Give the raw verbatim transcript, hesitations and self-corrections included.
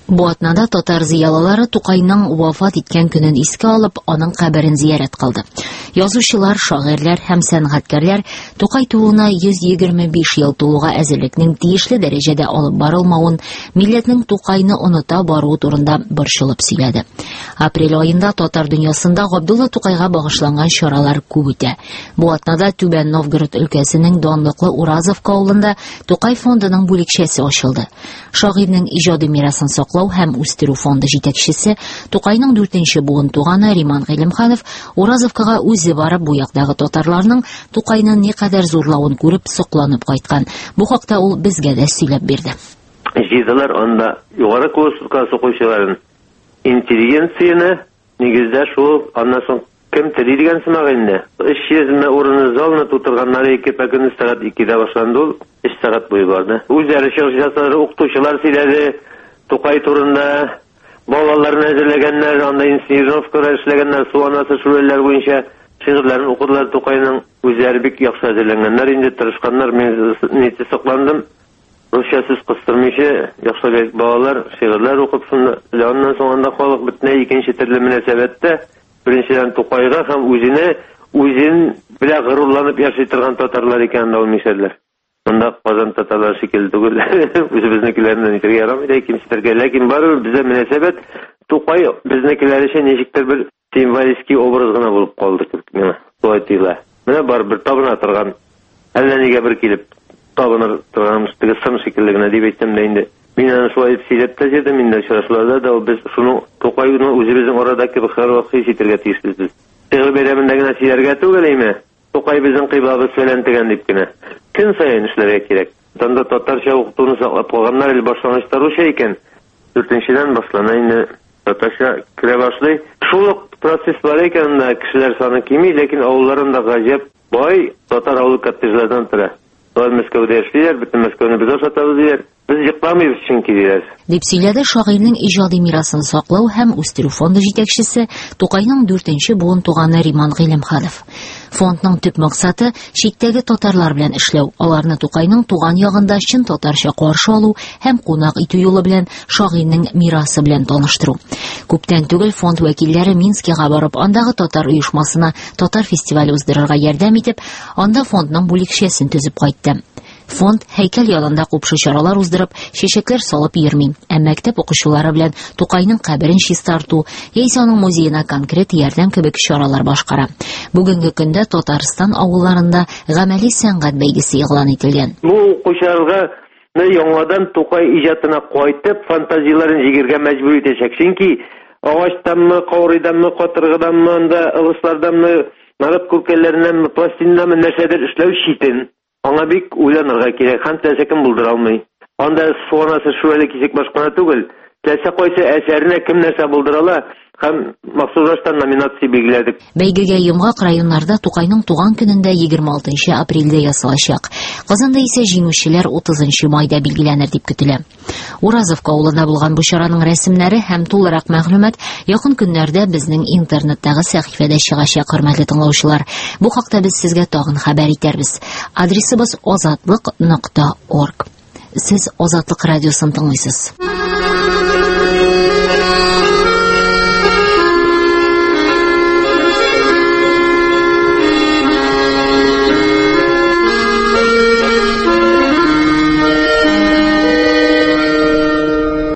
Бу атнада татар зыялылары Тукайның вафат иткән көнен искә алып, аның каберен зиярат кылды. Язучылар, шагыйрьләр һәм сәнгатькәрләр Тукай тууына йөз егерме биш ел тулуга әзерлекнең тиешле дәрәҗәдә алып барылмавын, милләтнең Тукайны оныта баруы турында борчылып сөйләде. Апрель аенда татар дөньясында Габдулла Тукайга багышланган чаралар күп үтә. Бу атнада Түбән Новгород өлкәсенең данлыклы Уразовка авылында Тукай фондының бүлекчәсе ачылды. Шагыйрьнең иҗади мирасын саклау һәм үстерү фонды җитәкчесе, Тукайның дүртенче буын туганы Риман Гыйлемханов Уразовкага үзе барып бу яктагы татарларның Тукайны никадәр зурлавын күреп сокланып кайткан. Бу хакта ул безгә дә сөйләп бирде. Җыйдылар анда югары курска сукучыларын, интеллигенцияны, нигездә шул, аннан соң кем тели дигән сымак инде. Өч йөз урыны залны тутырганнар ике пәкүн сәгать икедә башланды ул, өч сәгать буе барды. Үзләре чыгыш ясады, укытучылар сөйләде, Тукай турында, балаларны әзерләгәннәр, анда инсценировкалар эшләгәннәр, суанасы шүрәләр буенча шигырьләрен укыдылар. Тукайның үзләре бик яхшы әзерләнгәннәр, инде тырышканнар. Мин нитә сокландым. Русча сүз кыстырмыйча, яхшы балалар шигырьләр укып шунда. Аннан соң анда халык бөтенләй икенче төрле мөнәсәбәттә, беренчедән Тукайга һәм үзенә, үзен белән горурланып яши торган татарлар икәнен ул мишәрләр. Монда Казан татарлары шикелле түгел, үзебезнекеләрне әйтергә ярамый да, икенчеләргә, ләкин барыбер бездә мөнәсәбәт Тукай безнекеләр өчен ничектер бер символистик образ гына булып калды кебек миңа. Шулай тоела. Менә барыбер табына торган, әллә нигә бер килеп табыныр торган теге сын шикелле генә дип әйтсәм дә инде. Мин аны шулай сөйләп тә җирдем, инде очрашуларда да без шуны Тукайны үзебезнең арадагы бер хәрвакыт хис итәргә тиешбез. Шигырь бәйрәмендә генә сөйләргә түгел име? Тукай безнең кыйблабыз фәлән дигән дип кенә. Көн саен эшләргә кирәк. Танда татарча укытуны саклап калганнар, ил башлангычта русча икән. Дүртенчедән башлана инде татарча кирә башлый. Шул процесс бар икән да, кешеләр саны кими, ләкин авылларында гаҗәп бай татар авыл коттеджлардан тора. Алар Мәскәүдә эшлиләр, бөтен Мәскәүне без ашатабыз диләр. Без йокламыйбыз чөнки диләр. Дип сөйләде шагыйрьнең иҗади мирасын саклау һәм үстерү фонды җитәкчесе, Тукайның дүртенче буын туганы Риман Гыйлемханов. Фондның төп максаты читтәге татарлар белән эшләү, аларны Тукайның туган ягында чын татарча каршы алу һәм кунак итү юлы белән шагыйрьнең мирасы белән таныштыру. Күптән түгел фонд вәкилләре Минскига барып, андагы татар оешмасына татар фестивале уздырырга ярдәм итеп, анда фондның бүлекчәсен төзеп кайтты. Фонд һәйкәл янында купшы чаралар уздырып, чәчәкләр салып йөрми, ә мәктәп укучылары белән Тукайның каберен чистарту, яисә аның музеена конкрет ярдәм кебек чаралар башкара. Бүгенге көндә Татарстан авылларында гамәли сәнгать бәйгесе игълан ителгән. Бу укучыларга яңадан Тукай иҗатына кайтып, фантазияларын җигәргә мәҗбүр итәчәк. Чөнки агачтанмы, каурыйданмы, катыргыданмы, анда ылысларданмы, нарат күркәләреннән, пластиннанмы нәрсәдер эшләү читен. Аңа бик уйланырга кирәк, һәм теләсә кем булдыра алмый. Анда суанасы шүрәле кисек башкана түгел. Теләсә кайсы әсәренә кем нәрсә булдыра ала, һәм махсуслаштан номинация билгеләдек. Бәйгегә йомгак районнарда Тукайның туган көнендә егерме алтынчы апрельдә ясалачак. Казанда исә җиңүчеләр утызынчы майда билгеләнер дип көтелә. Уразовка авылында булган бу чараның рәсемнәре һәм тулырак мәгълүмат якын көннәрдә безнең интернеттагы сәхифәдә чыгачак, хөрмәтле тыңлаучылар. Бу хакта без сезгә тагын хәбәр итәрбез. Адресыбыз азатлык нокта орг. Сез Азатлык радиосын тыңлыйсыз.